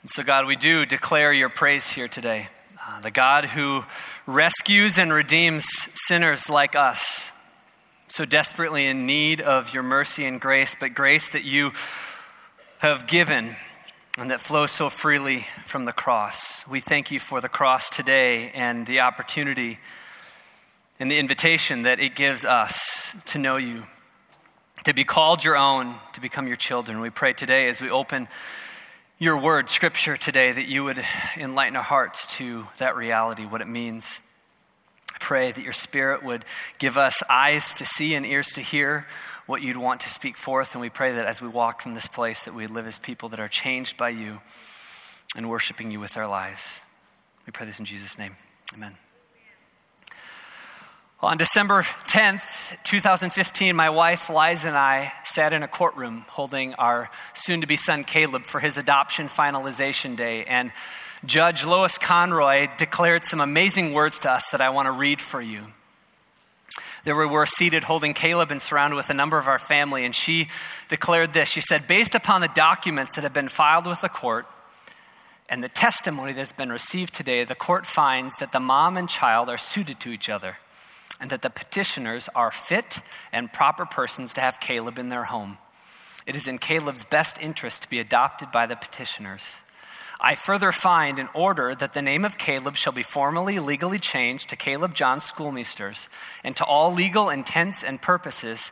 So God, we do declare your praise here today. The God who rescues and redeems sinners like us, so desperately in need of your mercy and grace, but grace that you have given and that flows so freely from the cross. We thank you for the cross today and the opportunity and the invitation that it gives us to know you, to be called your own, to become your children. We pray today as we open your word, Scripture today, that you would enlighten our hearts to that reality, what it means. I pray that your Spirit would give us eyes to see and ears to hear what you'd want to speak forth. And we pray that as we walk from this place, that we live as people that are changed by you and worshiping you with our lives. We pray this in Jesus' name. Amen. Well, on December 10th, 2015, my wife, Liza, and I sat in a courtroom holding our soon-to-be son, Caleb, for his adoption finalization day. And Judge Lois Conroy declared some amazing words to us that I want to read for you. There we were seated holding Caleb and surrounded with a number of our family, and she declared this. She said, based upon the documents that have been filed with the court and the testimony that's been received today, the court finds that the mom and child are suited to each other, and that the petitioners are fit and proper persons to have Caleb in their home. It is in Caleb's best interest to be adopted by the petitioners. I further find in order that the name of Caleb shall be formally legally changed to Caleb John Schoolmeesters, and to all legal intents and purposes,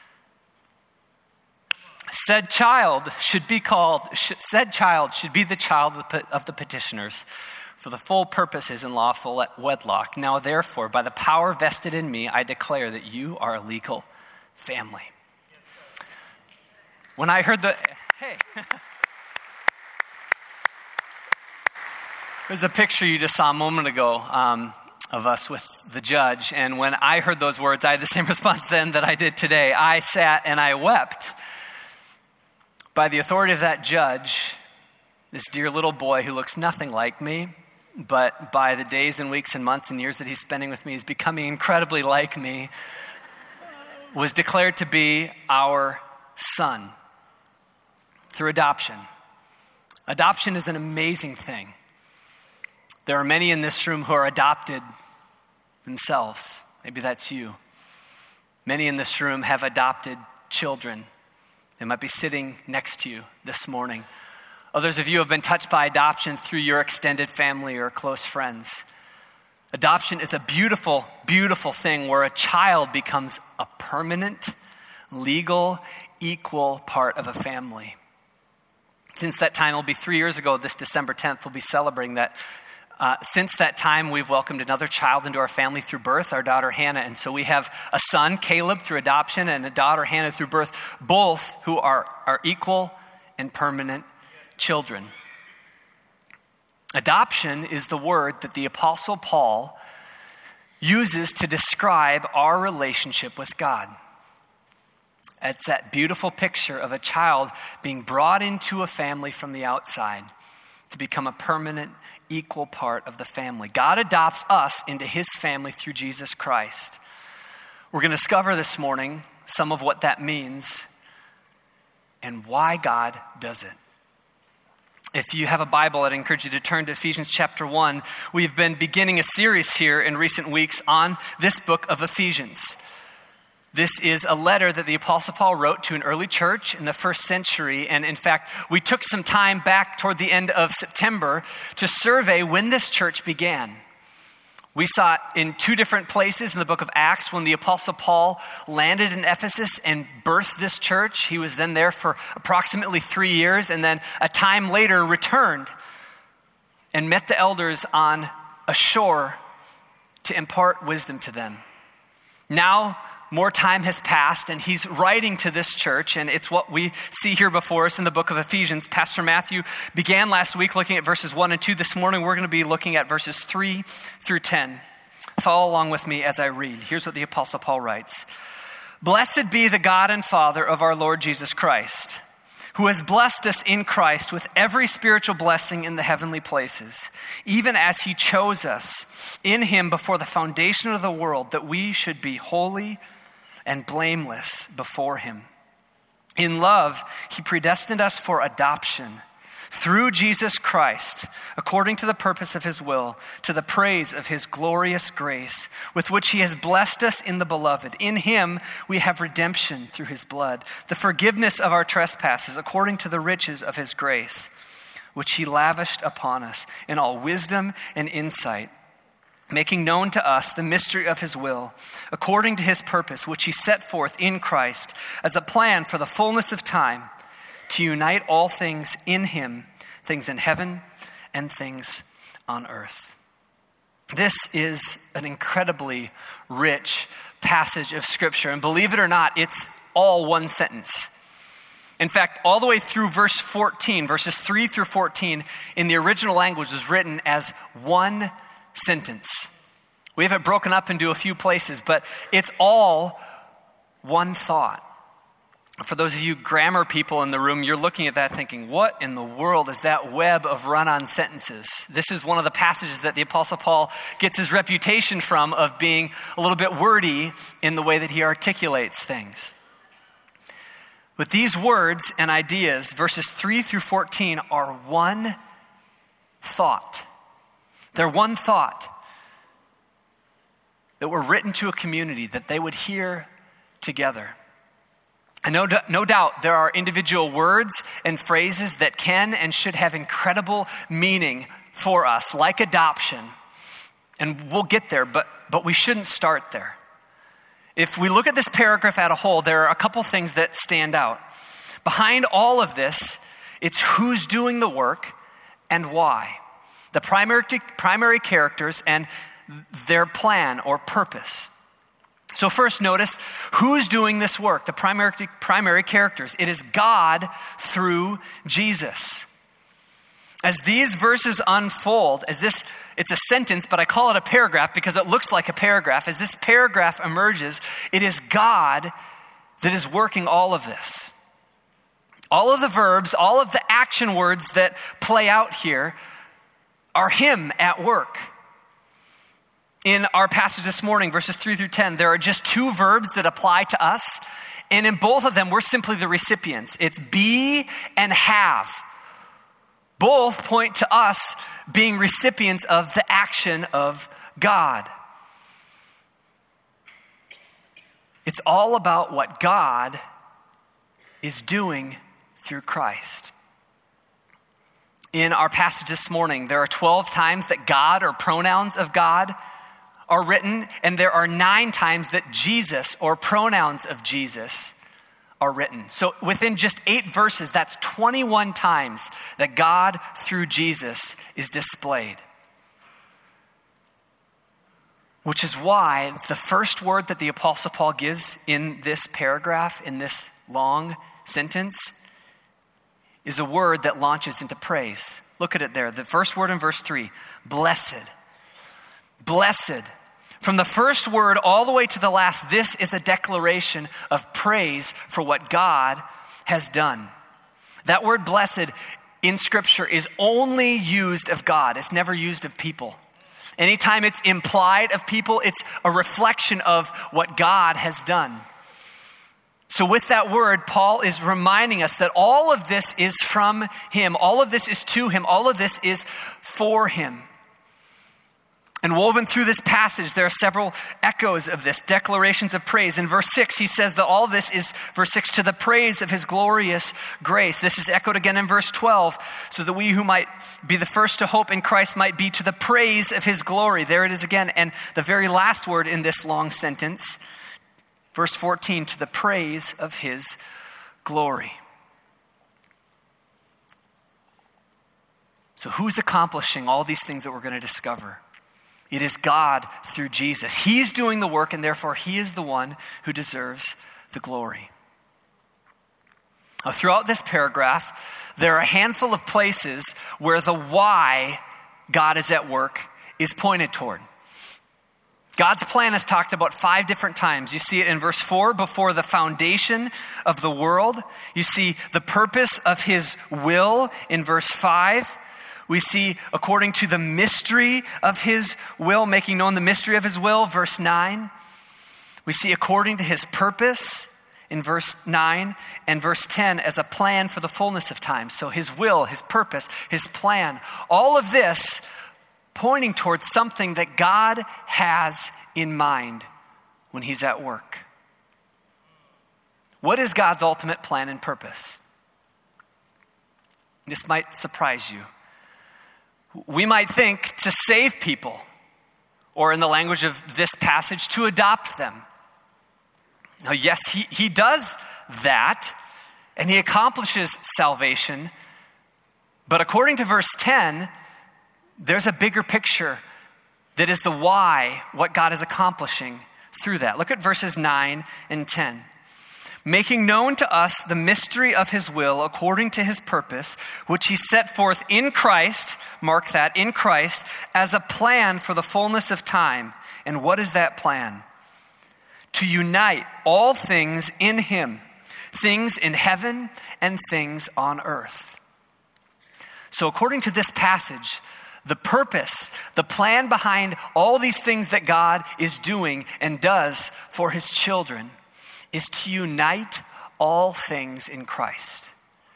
said child should be the child of the petitioners, for the full purposes in lawful wedlock. Now therefore, by the power vested in me, I declare that you are a legal family. When I heard there's a picture you just saw a moment ago of us with the judge. And when I heard those words, I had the same response then that I did today. I sat and I wept. By the authority of that judge, this dear little boy who looks nothing like me, but by the days and weeks and months and years that he's spending with me, he's becoming incredibly like me, was declared to be our son through adoption. Adoption is an amazing thing. There are many in this room who are adopted themselves. Maybe that's you. Many in this room have adopted children. They might be sitting next to you this morning. Others of you have been touched by adoption through your extended family or close friends. Adoption is a beautiful, beautiful thing where a child becomes a permanent, legal, equal part of a family. Since that time, it'll be 3 years ago, this December 10th, we'll be celebrating that. Since that time, we've welcomed another child into our family through birth, our daughter Hannah. And so we have a son, Caleb, through adoption, and a daughter, Hannah, through birth, both who are equal and permanent children. Adoption is the word that the Apostle Paul uses to describe our relationship with God. It's that beautiful picture of a child being brought into a family from the outside to become a permanent, equal part of the family. God adopts us into his family through Jesus Christ. We're going to discover this morning some of what that means and why God does it. If you have a Bible, I'd encourage you to turn to Ephesians chapter 1. We've been beginning a series here in recent weeks on this book of Ephesians. This is a letter that the Apostle Paul wrote to an early church in the first century. And in fact, we took some time back toward the end of September to survey when this church began. We saw it in two different places in the book of Acts when the Apostle Paul landed in Ephesus and birthed this church. He was then there for approximately 3 years, and then a time later returned and met the elders on a shore to impart wisdom to them. Now, more time has passed, and he's writing to this church, and it's what we see here before us in the book of Ephesians. Pastor Matthew began last week looking at verses 1 and 2. This morning, we're going to be looking at verses 3 through 10. Follow along with me as I read. Here's what the Apostle Paul writes. Blessed be the God and Father of our Lord Jesus Christ, who has blessed us in Christ with every spiritual blessing in the heavenly places, even as he chose us in him before the foundation of the world, that we should be holy and blameless before him. In love, he predestined us for adoption through Jesus Christ, according to the purpose of his will, to the praise of his glorious grace, with which he has blessed us in the beloved. In him we have redemption through his blood, the forgiveness of our trespasses, according to the riches of his grace, which he lavished upon us in all wisdom and insight, making known to us the mystery of his will, according to his purpose, which he set forth in Christ as a plan for the fullness of time, to unite all things in him, things in heaven and things on earth. This is an incredibly rich passage of Scripture, and believe it or not, it's all one sentence. In fact, all the way through verse 14, verses 3 through 14, in the original language was written as one sentence. We have it broken up into a few places, but it's all one thought. For those of you grammar people in the room, you're looking at that thinking, what in the world is that web of run-on sentences? This is one of the passages that the Apostle Paul gets his reputation from, of being a little bit wordy in the way that he articulates things. But these words and ideas, verses 3 through 14, are one thought. They're one thought that were written to a community that they would hear together. And no doubt there are individual words and phrases that can and should have incredible meaning for us, like adoption. And we'll get there, but we shouldn't start there. If we look at this paragraph as a whole, there are a couple things that stand out. Behind all of this, it's who's doing the work and why. The primary characters and their plan or purpose. So first, notice who's doing this work, the primary characters. It is God through Jesus. As these verses unfold, it's a sentence, but I call it a paragraph because it looks like a paragraph. As this paragraph emerges, it is God that is working all of this. All of the verbs, all of the action words that play out here are him at work. In our passage this morning, verses 3 through 10, there are just two verbs that apply to us. And in both of them, we're simply the recipients. It's be and have. Both point to us being recipients of the action of God. It's all about what God is doing through Christ. In our passage this morning, there are 12 times that God or pronouns of God are written, and there are 9 times that Jesus or pronouns of Jesus are written. So within just 8 verses, that's 21 times that God through Jesus is displayed. Which is why the first word that the Apostle Paul gives in this paragraph, in this long sentence, is a word that launches into praise. Look at it there. The first word in verse 3, blessed. Blessed. From the first word all the way to the last, this is a declaration of praise for what God has done. That word blessed in Scripture is only used of God. It's never used of people. Anytime it's implied of people, it's a reflection of what God has done. So with that word, Paul is reminding us that all of this is from him. All of this is to him. All of this is for him. And woven through this passage, there are several echoes of this, declarations of praise. In verse 6, he says that all this is, verse 6, to the praise of his glorious grace. This is echoed again in verse 12, so that we who might be the first to hope in Christ might be to the praise of his glory. There it is again. And the very last word in this long sentence, verse 14, to the praise of his glory. So who's accomplishing all these things that we're going to discover? It is God through Jesus. He's doing the work, and therefore he is the one who deserves the glory. Now, throughout this paragraph, there are a handful of places where the why God is at work is pointed toward. God's plan is talked about 5 different times. You see it in verse 4, before the foundation of the world. You see the purpose of his will in verse 5. We see according to the mystery of his will, making known the mystery of his will, verse 9. We see according to his purpose in verse 9 and verse 10 as a plan for the fullness of time. So his will, his purpose, his plan, all of this pointing towards something that God has in mind when he's at work. What is God's ultimate plan and purpose? This might surprise you. We might think to save people, or in the language of this passage, to adopt them. Now, yes, he does that, and he accomplishes salvation. But according to verse 10, there's a bigger picture that is the why, what God is accomplishing through that. Look at verses 9 and 10. Making known to us the mystery of his will according to his purpose, which he set forth in Christ, mark that, in Christ, as a plan for the fullness of time. And what is that plan? To unite all things in him, things in heaven and things on earth. So according to this passage, the purpose, the plan behind all these things that God is doing and does for his children is to unite all things in Christ.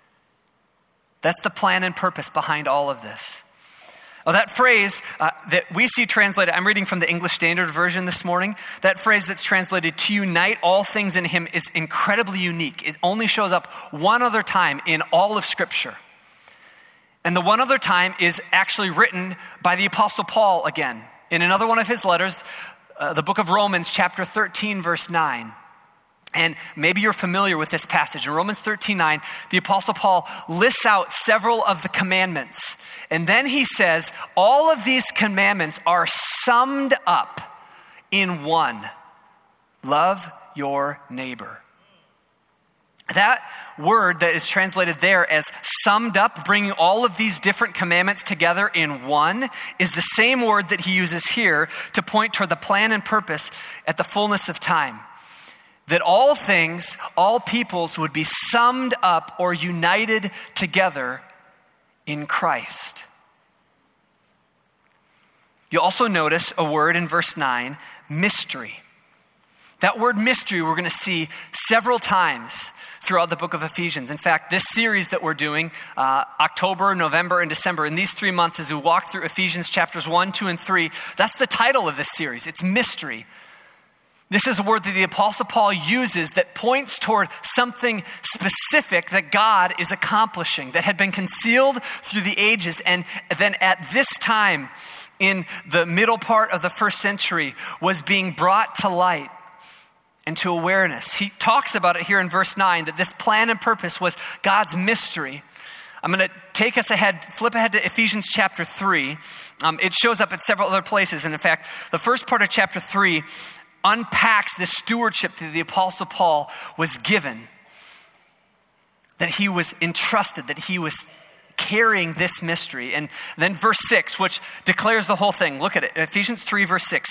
That's the plan and purpose behind all of this. Well, that phrase that we see translated, I'm reading from the English Standard Version this morning. That phrase that's translated to unite all things in him is incredibly unique. It only shows up one other time in all of Scripture. And the one other time is actually written by the Apostle Paul again. In another one of his letters, the book of Romans, chapter 13, verse 9. And maybe you're familiar with this passage. In Romans 13:9, the Apostle Paul lists out several of the commandments. And then he says, all of these commandments are summed up in one. Love your neighbor. That word that is translated there as summed up, bringing all of these different commandments together in one, is the same word that he uses here to point toward the plan and purpose at the fullness of time. That all things, all peoples would be summed up or united together in Christ. You also notice a word in verse 9, mystery. That word mystery we're going to see several times throughout the book of Ephesians. In fact, this series that we're doing, October, November, and December, in these 3 months as we walk through Ephesians chapters 1, 2, and 3, that's the title of this series. It's mystery. This is a word that the Apostle Paul uses that points toward something specific that God is accomplishing, that had been concealed through the ages, and then at this time, in the middle part of the first century, was being brought to light and to awareness. He talks about it here in verse 9, that this plan and purpose was God's mystery. I'm going to take us ahead, flip ahead to Ephesians chapter 3. It shows up at several other places, and in fact, the first part of chapter 3 unpacks the stewardship that the Apostle Paul was given, that he was entrusted, that he was carrying this mystery. And then verse 6, which declares the whole thing. Look at it. Ephesians 3, verse 6.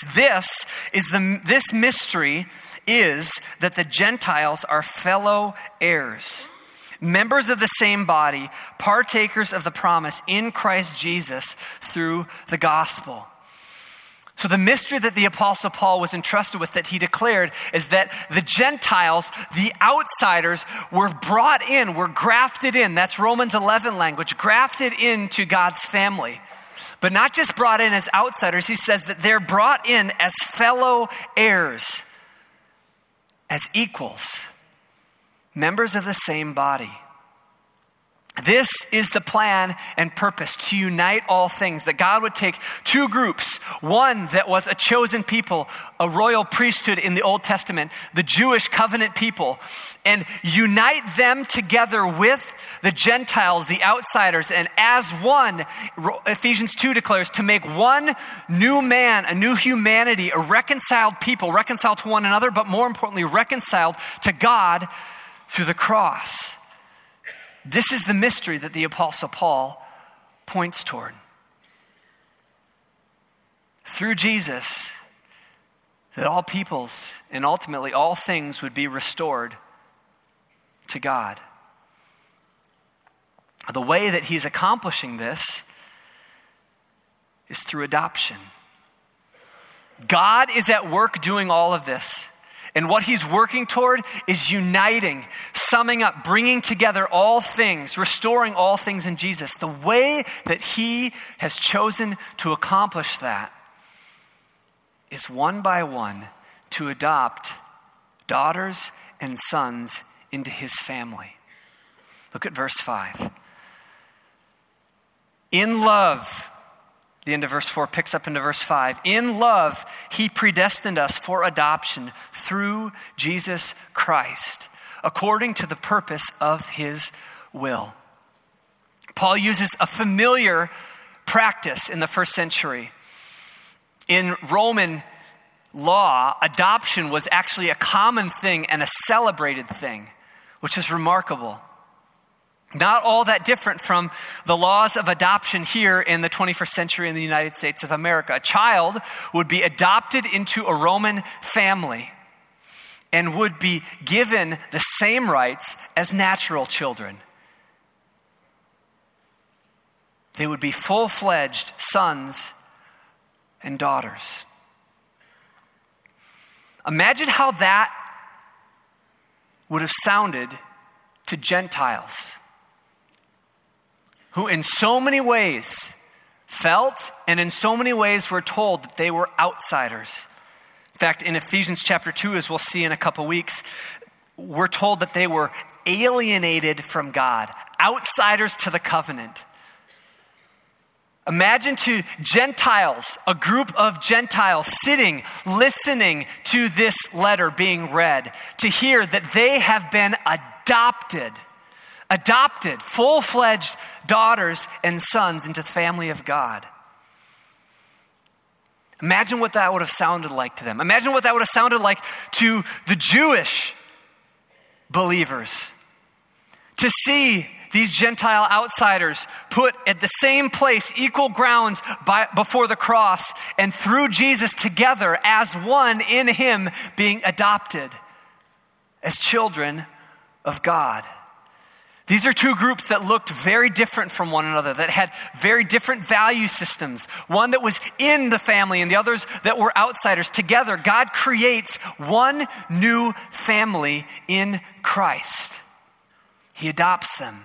This mystery is that the Gentiles are fellow heirs, members of the same body, partakers of the promise in Christ Jesus through the gospel. So the mystery that the Apostle Paul was entrusted with, that he declared, is that the Gentiles, the outsiders, were brought in, were grafted in. That's Romans 11 language, grafted into God's family. But not just brought in as outsiders, he says that they're brought in as fellow heirs, as equals, members of the same body. This is the plan and purpose, to unite all things, that God would take two groups, one that was a chosen people, a royal priesthood in the Old Testament, the Jewish covenant people, and unite them together with the Gentiles, the outsiders, and as one, Ephesians 2 declares, to make one new man, a new humanity, a reconciled people, reconciled to one another, but more importantly, reconciled to God through the cross. This is the mystery that the Apostle Paul points toward. Through Jesus, that all peoples and ultimately all things would be restored to God. The way that he's accomplishing this is through adoption. God is at work doing all of this. And what he's working toward is uniting, summing up, bringing together all things, restoring all things in Jesus. The way that he has chosen to accomplish that is one by one to adopt daughters and sons into his family. Look at verse 5. In love, the end of verse 4 picks up into verse 5. In love, he predestined us for adoption through Jesus Christ, according to the purpose of his will. Paul uses a familiar practice in the first century. In Roman law, adoption was actually a common thing and a celebrated thing, which is remarkable. Not all that different from the laws of adoption here in the 21st century in the United States of America. A child would be adopted into a Roman family and would be given the same rights as natural children. They would be full-fledged sons and daughters. Imagine how that would have sounded to Gentiles, who in so many ways felt and in so many ways were told that they were outsiders. In fact, in Ephesians chapter 2, as we'll see in a couple weeks, we're told that they were alienated from God, outsiders to the covenant. Imagine to Gentiles, a group of Gentiles sitting, listening to this letter being read, to hear that they have been adopted, full-fledged daughters and sons into the family of God. Imagine what that would have sounded like to them. Imagine what that would have sounded like to the Jewish believers. To see these Gentile outsiders put at the same place, equal ground before the cross, and through Jesus together as one in him, being adopted as children of God. These are two groups that looked very different from one another, that had very different value systems. One that was in the family and the others that were outsiders. Together, God creates one new family in Christ. He adopts them,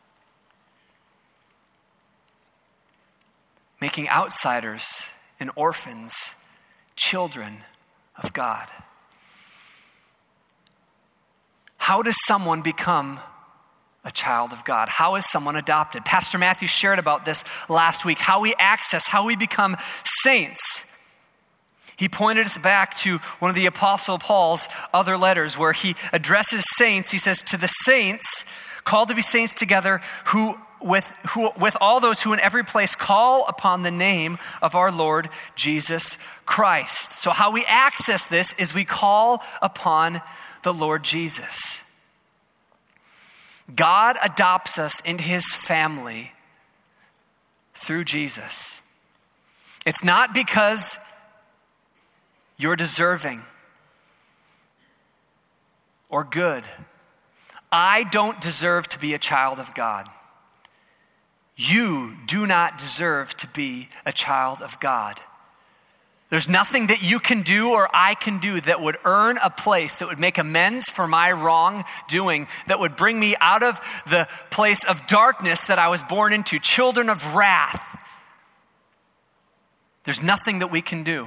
making outsiders and orphans children of God. How does someone become a child of God? How is someone adopted? Pastor Matthew shared about this last week, how we access, how we become saints. He pointed us back to one of the Apostle Paul's other letters where he addresses saints. He says, to the saints, called to be saints together, with all those who in every place call upon the name of our Lord Jesus Christ. So how we access this is we call upon the Lord Jesus. God adopts us into his family through Jesus. It's not because you're deserving or good. I don't deserve to be a child of God. You do not deserve to be a child of God. There's nothing that you can do or I can do that would earn a place, that would make amends for my wrongdoing, that would bring me out of the place of darkness that I was born into, children of wrath. There's nothing that we can do.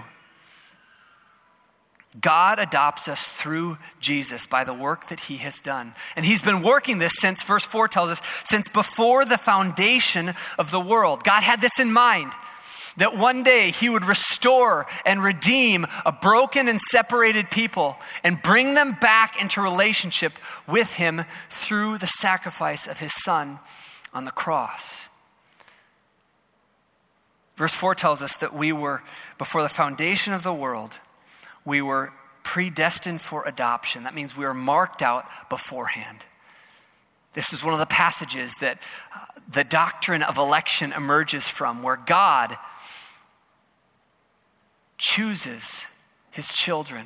God adopts us through Jesus by the work that he has done. And he's been working this since, verse 4 tells us, since before the foundation of the world. God had this in mind, that one day he would restore and redeem a broken and separated people and bring them back into relationship with him through the sacrifice of his son on the cross. Verse 4 tells us that we were, before the foundation of the world, we were predestined for adoption. That means we were marked out beforehand. This is one of the passages that the doctrine of election emerges from, where God chooses his children.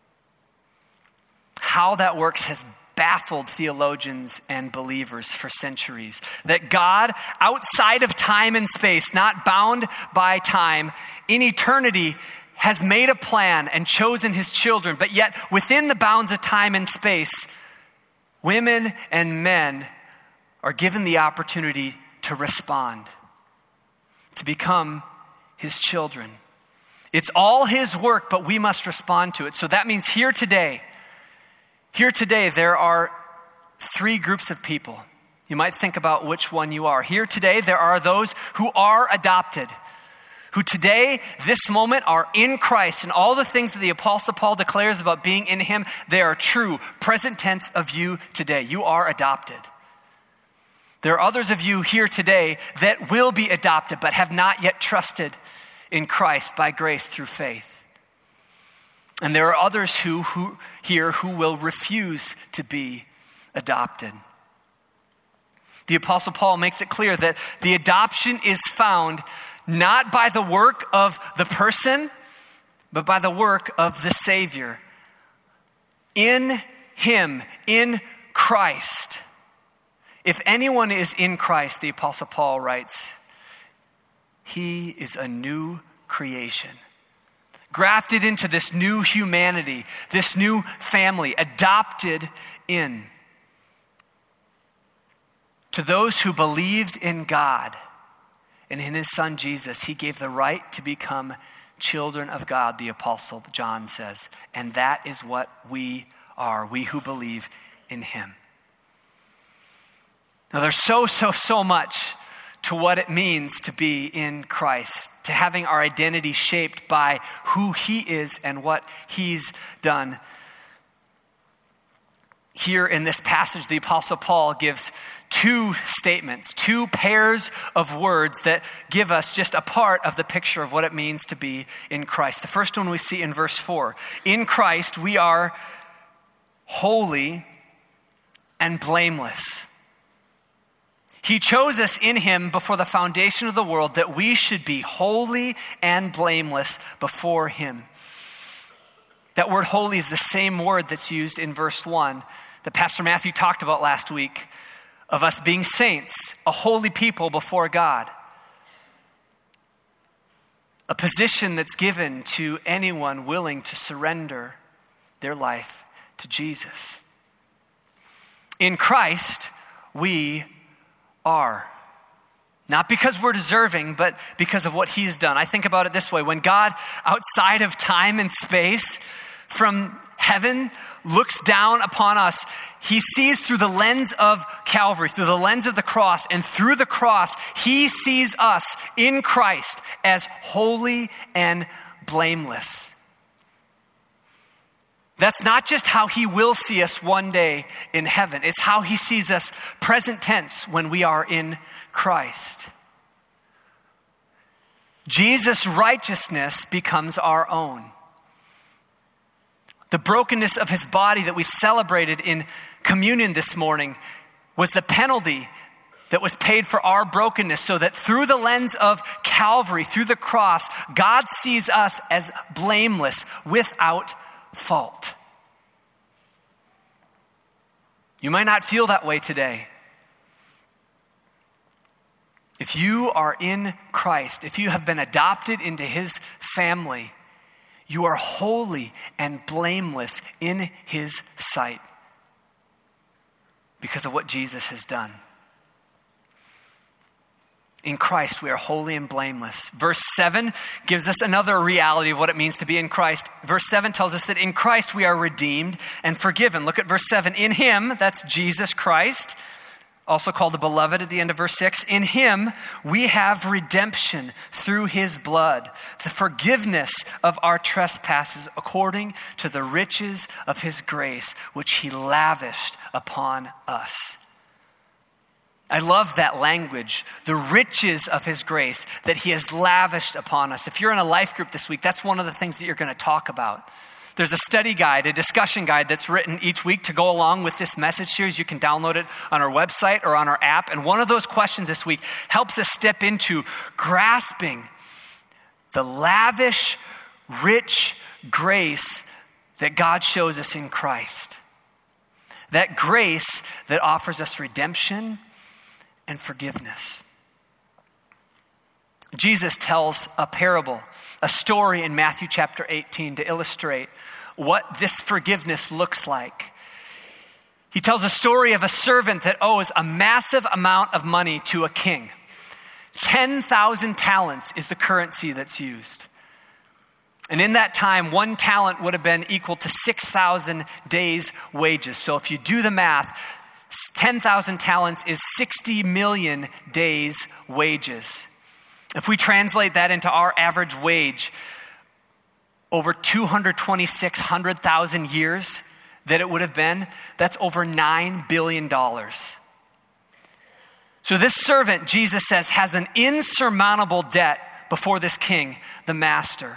How that works has baffled theologians and believers for centuries. That God, outside of time and space, not bound by time, in eternity, has made a plan and chosen his children, but yet within the bounds of time and space, women and men are given the opportunity to respond, to become his children. It's all his work, but we must respond to it. So that means here today, there are three groups of people. You might think about which one you are. Here today, there are those who are adopted, who today, this moment, are in Christ. And all the things that the Apostle Paul declares about being in him, they are true, present tense of you today. You are adopted. There are others of you here today that will be adopted, but have not yet trusted in Christ by grace through faith. And there are others who will refuse to be adopted. The Apostle Paul makes it clear that the adoption is found not by the work of the person, but by the work of the Savior. In him, in Christ. If anyone is in Christ, the Apostle Paul writes, he is a new creation. Grafted into this new humanity, this new family, adopted in. To those who believed in God and in his Son Jesus, he gave the right to become children of God, the Apostle John says. And that is what we are, we who believe in him. Now there's so much to what it means to be in Christ, to having our identity shaped by who he is and what he's done. Here in this passage, the Apostle Paul gives two statements, two pairs of words that give us just a part of the picture of what it means to be in Christ. The first one we see in verse 4. In Christ, we are holy and blameless. He chose us in him before the foundation of the world that we should be holy and blameless before him. That word holy is the same word that's used in verse 1 that Pastor Matthew talked about last week, of us being saints, a holy people before God. A position that's given to anyone willing to surrender their life to Jesus. In Christ, we are. Not because we're deserving, but because of what he's done. I think about it this way. When God, outside of time and space, from heaven, looks down upon us, he sees through the lens of Calvary, through the lens of the cross, and through the cross, he sees us in Christ as holy and blameless. That's not just how he will see us one day in heaven. It's how he sees us present tense when we are in Christ. Jesus' righteousness becomes our own. The brokenness of his body that we celebrated in communion this morning was the penalty that was paid for our brokenness, so that through the lens of Calvary, through the cross, God sees us as blameless, without fault. You might not feel that way today. If you are in Christ, if you have been adopted into his family, you are holy and blameless in his sight because of what Jesus has done. In Christ, we are holy and blameless. Verse 7 gives us another reality of what it means to be in Christ. Verse 7 tells us that in Christ we are redeemed and forgiven. Look at verse 7. In him, that's Jesus Christ, also called the beloved at the end of verse 6. In him, we have redemption through his blood, the forgiveness of our trespasses according to the riches of his grace, which he lavished upon us. I love that language, the riches of his grace that he has lavished upon us. If you're in a life group this week, that's one of the things that you're going to talk about. There's a study guide, a discussion guide that's written each week to go along with this message series. You can download it on our website or on our app. And one of those questions this week helps us step into grasping the lavish, rich grace that God shows us in Christ. That grace that offers us redemption and forgiveness. Jesus tells a parable, a story in Matthew chapter 18 to illustrate what this forgiveness looks like. He tells a story of a servant that owes a massive amount of money to a king. 10,000 talents is the currency that's used. And in that time, 1 talent would have been equal to 6,000 days' wages. So if you do the math, 10,000 talents is 60 million days' wages. If we translate that into our average wage, over 226,000 years that it would have been, that's over $9 billion. So this servant, Jesus says, has an insurmountable debt before this king, the master.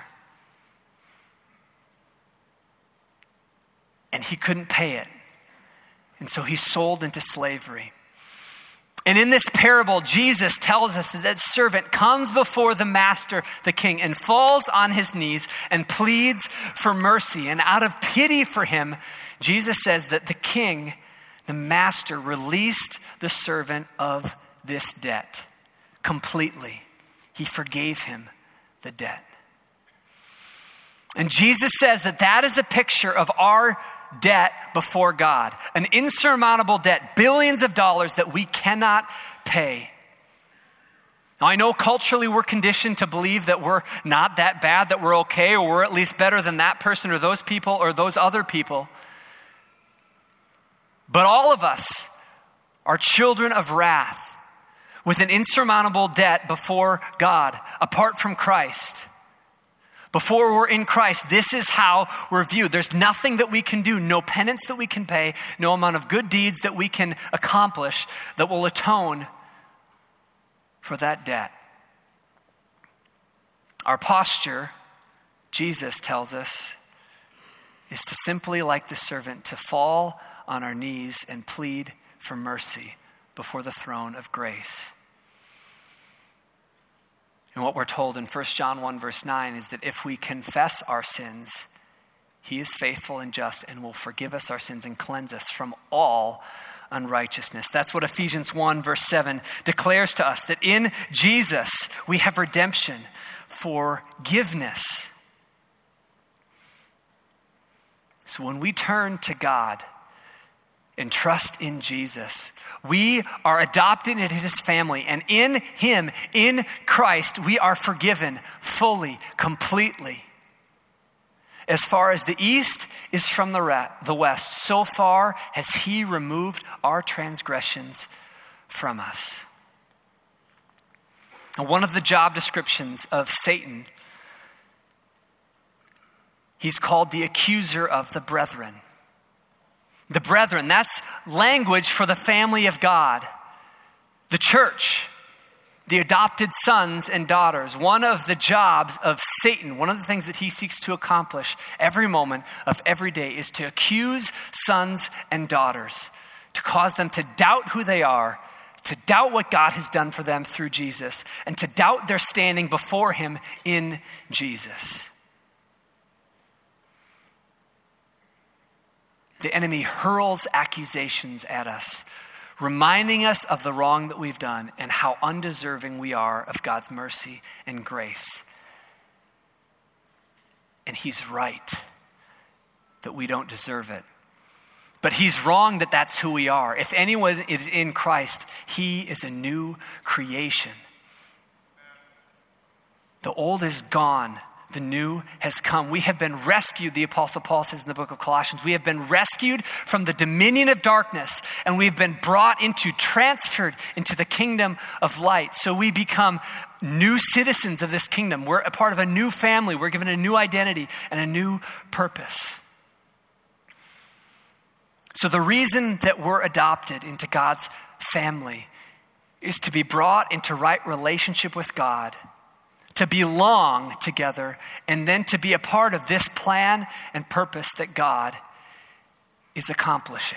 And he couldn't pay it. And so he's sold into slavery. And in this parable, Jesus tells us that servant comes before the master, the king, and falls on his knees and pleads for mercy. And out of pity for him, Jesus says that the king, the master, released the servant of this debt completely. He forgave him the debt. And Jesus says that that is a picture of our debt before God, an insurmountable debt, billions of dollars that we cannot pay. Now, I know culturally we're conditioned to believe that we're not that bad, that we're okay, or we're at least better than that person or those people or those other people. But all of us are children of wrath with an insurmountable debt before God, apart from Christ. Before we're in Christ, this is how we're viewed. There's nothing that we can do, no penance that we can pay, no amount of good deeds that we can accomplish that will atone for that debt. Our posture, Jesus tells us, is to simply, like the servant, to fall on our knees and plead for mercy before the throne of grace. And what we're told in 1 John 1 verse 9 is that if we confess our sins, he is faithful and just and will forgive us our sins and cleanse us from all unrighteousness. That's what Ephesians 1 verse 7 declares to us, that in Jesus we have redemption, forgiveness. So when we turn to God and trust in Jesus, we are adopted into his family, and in him, in Christ, we are forgiven fully, completely. As far as the east is from the west, so far has he removed our transgressions from us. And one of the job descriptions of Satan, he's called the accuser of the brethren. The brethren, that's language for the family of God, the church, the adopted sons and daughters. One of the jobs of Satan, one of the things that he seeks to accomplish every moment of every day, is to accuse sons and daughters, to cause them to doubt who they are, to doubt what God has done for them through Jesus, and to doubt their standing before him in Jesus. The enemy hurls accusations at us, reminding us of the wrong that we've done and how undeserving we are of God's mercy and grace. And he's right that we don't deserve it. But he's wrong that that's who we are. If anyone is in Christ, he is a new creation. The old is gone. The new has come. We have been rescued, the Apostle Paul says in the book of Colossians. We have been rescued from the dominion of darkness, and we've been transferred into the kingdom of light. So we become new citizens of this kingdom. We're a part of a new family. We're given a new identity and a new purpose. So the reason that we're adopted into God's family is to be brought into right relationship with God, to belong together, and then to be a part of this plan and purpose that God is accomplishing.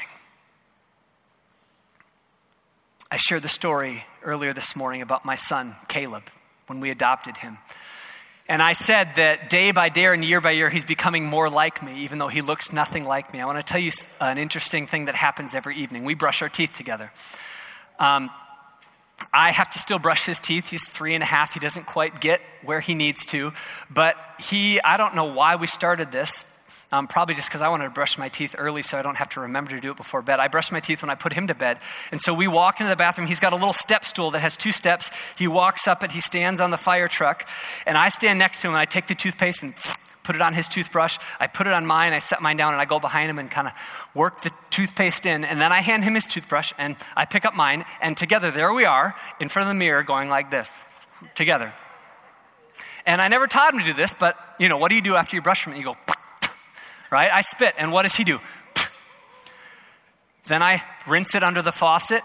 I shared the story earlier this morning about my son, Caleb, when we adopted him. And I said that day by day and year by year, he's becoming more like me, even though he looks nothing like me. I want to tell you an interesting thing that happens every evening. We brush our teeth together. I have to still brush his teeth. He's 3.5. He doesn't quite get where he needs to. But I don't know why we started this. Probably just because I wanted to brush my teeth early so I don't have to remember to do it before bed. I brush my teeth when I put him to bed. And so we walk into the bathroom. He's got a little step stool that has 2 steps. He walks up it. He stands on the fire truck. And I stand next to him and I take the toothpaste and put it on his toothbrush. I put it on mine. I set mine down and I go behind him and kind of work the toothpaste in. And then I hand him his toothbrush and I pick up mine. And together, there we are in front of the mirror going like this, together. And I never taught him to do this, but what do you do after you brush from it? You go, right? I spit. And what does he do? Then I rinse it under the faucet.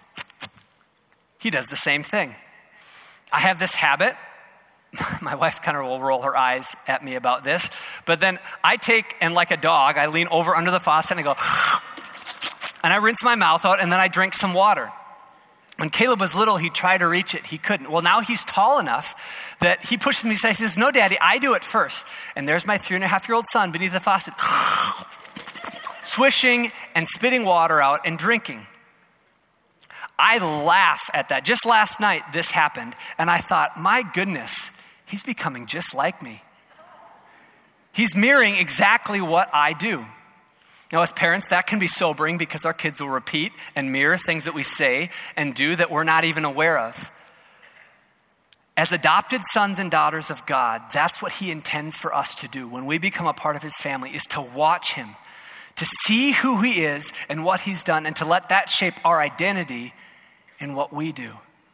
He does the same thing. I have this habit. My wife kind of will roll her eyes at me about this. But then I take, and like a dog, I lean over under the faucet and I go, and I rinse my mouth out, and then I drink some water. When Caleb was little, he tried to reach it. He couldn't. Well, now he's tall enough that he pushes me aside. He says, no, Daddy, I do it first. And there's my 3.5-year-old son beneath the faucet, swishing and spitting water out and drinking. I laugh at that. Just last night, this happened. And I thought, my goodness, he's becoming just like me. He's mirroring exactly what I do. Now, as parents, that can be sobering because our kids will repeat and mirror things that we say and do that we're not even aware of. As adopted sons and daughters of God, that's what he intends for us to do when we become a part of his family, is to watch him, to see who he is and what he's done, and to let that shape our identity in what we do.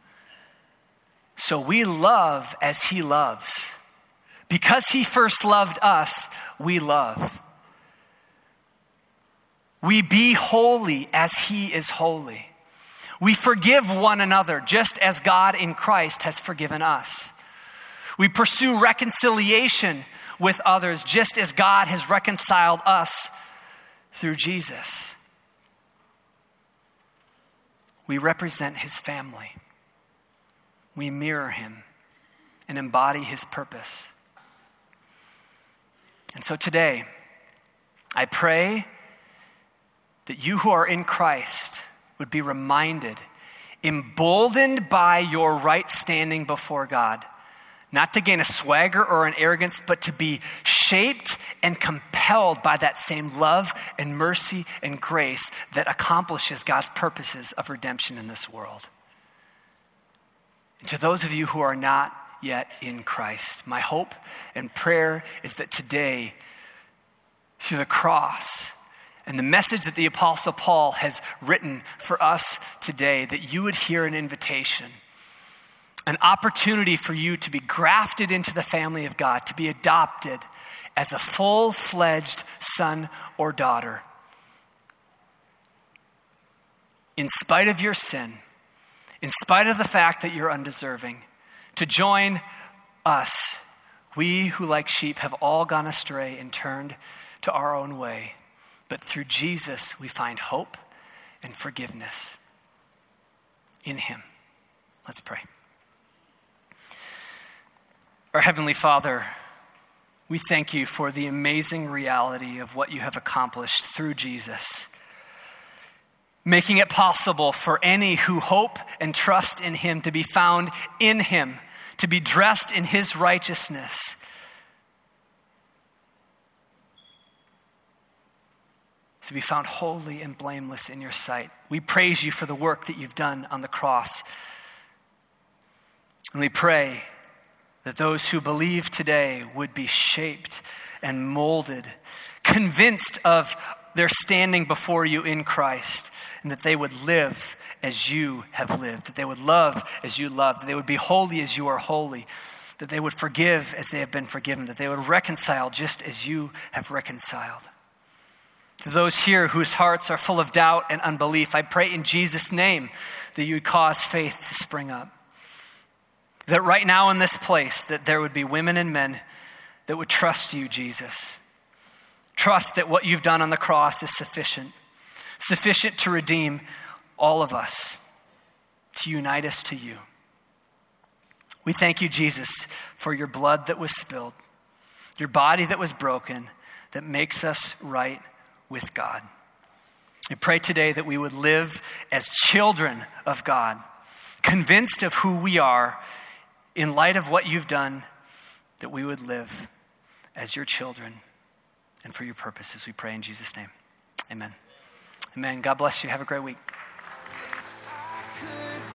So we love as he loves. Because he first loved us, we love. We be holy as he is holy. We forgive one another just as God in Christ has forgiven us. We pursue reconciliation with others just as God has reconciled us through Jesus. We represent his family. We mirror him and embody his purpose. And so today, I pray that you who are in Christ would be reminded, emboldened by your right standing before God, not to gain a swagger or an arrogance, but to be shaped and compelled by that same love and mercy and grace that accomplishes God's purposes of redemption in this world. And to those of you who are not yet in Christ, my hope and prayer is that today, through the cross and the message that the Apostle Paul has written for us today, that you would hear an invitation, an opportunity for you to be grafted into the family of God, to be adopted as a full-fledged son or daughter. In spite of your sin, in spite of the fact that you're undeserving, to join us, we who like sheep have all gone astray and turned to our own way. But through Jesus, we find hope and forgiveness in him. Let's pray. Our Heavenly Father, we thank you for the amazing reality of what you have accomplished through Jesus, making it possible for any who hope and trust in him to be found in him, to be dressed in his righteousness, to be found holy and blameless in your sight. We praise you for the work that you've done on the cross. And we pray that those who believe today would be shaped and molded, convinced of their standing before you in Christ, and that they would live as you have lived, that they would love as you loved, that they would be holy as you are holy, that they would forgive as they have been forgiven, that they would reconcile just as you have reconciled. To those here whose hearts are full of doubt and unbelief, I pray in Jesus' name that you would cause faith to spring up. That right now in this place, that there would be women and men that would trust you, Jesus. Trust that what you've done on the cross is sufficient to redeem all of us, to unite us to you. We thank you, Jesus, for your blood that was spilled, your body that was broken, that makes us right with God. I pray today that we would live as children of God, convinced of who we are in light of what you've done, that we would live as your children and for your purposes. We pray in Jesus' name. Amen. Amen. God bless you. Have a great week.